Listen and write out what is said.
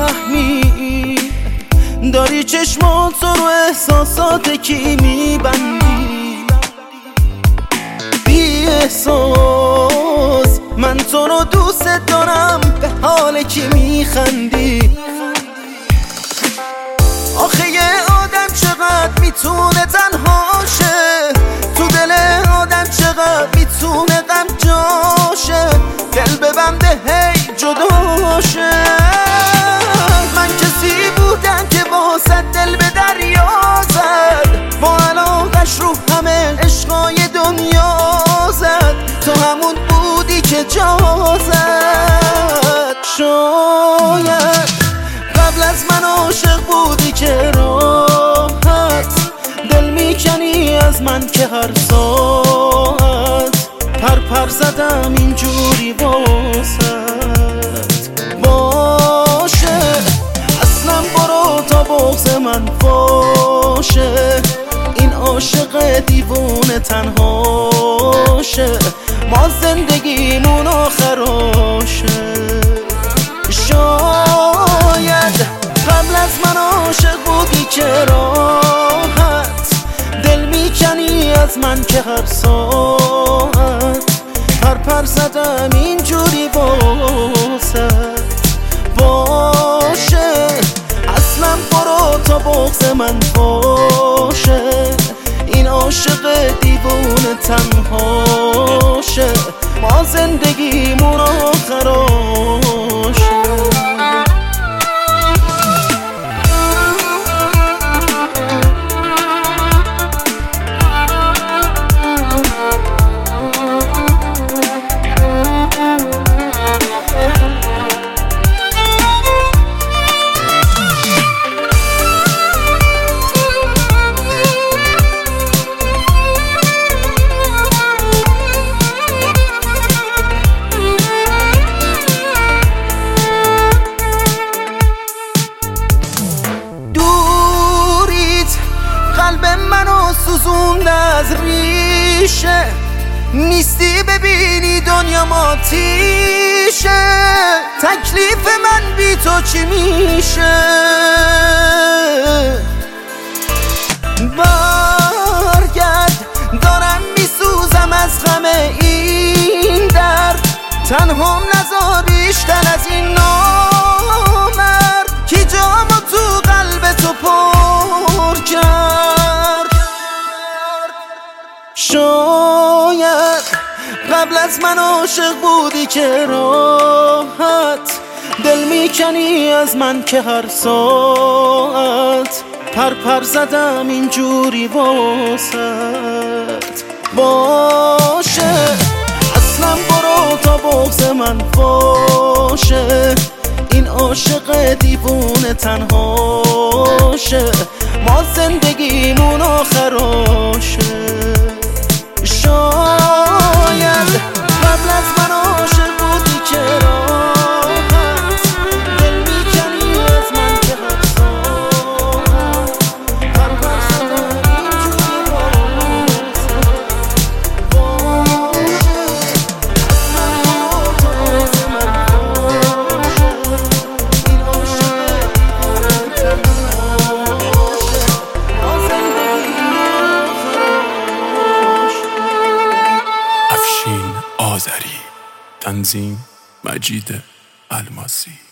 نمیفهمی، داری چشماتو رو احساسات کی میبندی. بی احساس من تو رو دوست دارم، به حال کی میخندی. آخه یه آدم چقدر میتونه تنها شه، تو دل آدم چقدر میتونه غم جاشه، دل ببنده هی جدا شه. من کسی بودم که واسه دل به دریا زد، با علاقش رو همه عشقای دنیا زد، تو همون بودی که جا زد. شاید قبل از من عاشق بودی که راحت دل میکنی از من که هر ساعت پر زدم اینجوری واسط. باشه اصلا برو تا بغض من باشه، این عاشق دیوونه تنهاشه، ما زندگیمون آخراشه. شاید قبل از من عاشق بودی که راحت دل میکنی از من که هر ساعت پر زدم اینجوری واسط. باشه اصلا برو تا بغض من باشه، این عاشق دیوونه تنهاشه، ما زندگیمون آخراشه. قلب منو سوزونده از ریشه، نیستی ببینی دنیا ماتیشه، تکلیف من بی تو چی میشه. برگرد دارم میسوزم از غم این درد، تنهام نذار بیشتر از این نامرد، کی جامو تو قلب تو پر کرد. شاید قبل از من عاشق بودی که راحت دل میکنی از من که هر ساعت پر زدم اینجوری واسط. باشه اصلا برو تا بغض من باشه، این عاشق دیوونه تنهاشه، ما زندگیمون آخراشه. شاید قبل از من عاشق بودی که راحت دل میکنی از من که هر ساعت پر زدم اینجوری واسط. باشه اصلا برو تا بغض من باشه، این عاشق دیوونه تنهاشه، ما زندگیمون آخراشه. افشین آذری، تنظیم مجید الماسی.